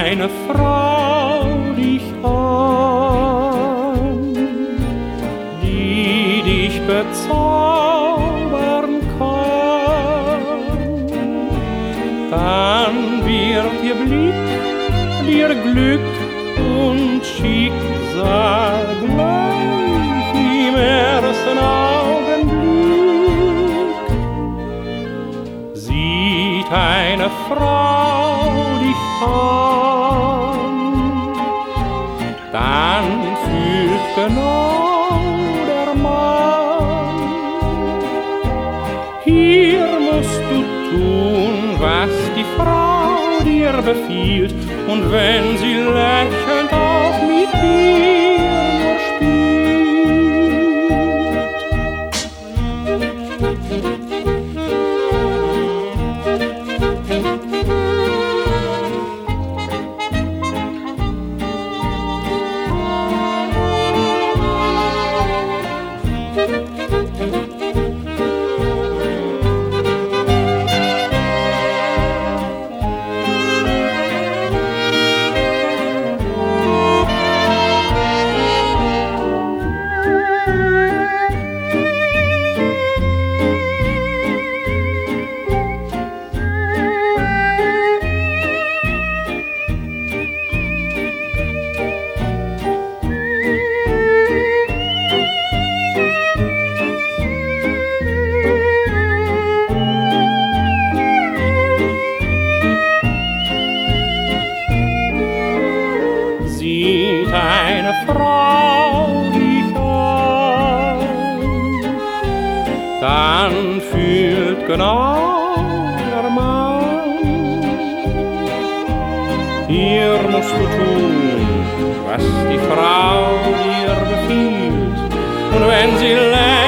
eine Frau dich an, die dich bezaubern kann, dann wird ihr Blick dir Glück und Schicksal gleich im ersten Augenblick. Sieht eine Frau dich an, dann fühlt genau der Mann, hier musst du tun, was die Frau dir befiehlt, und wenn sie lächelnd auch mit dir nur sieht eine Frau dich an, dann fühlt genau der Mann, hier musst du tun, was die Frau dir befiehlt, und wenn sie lächelt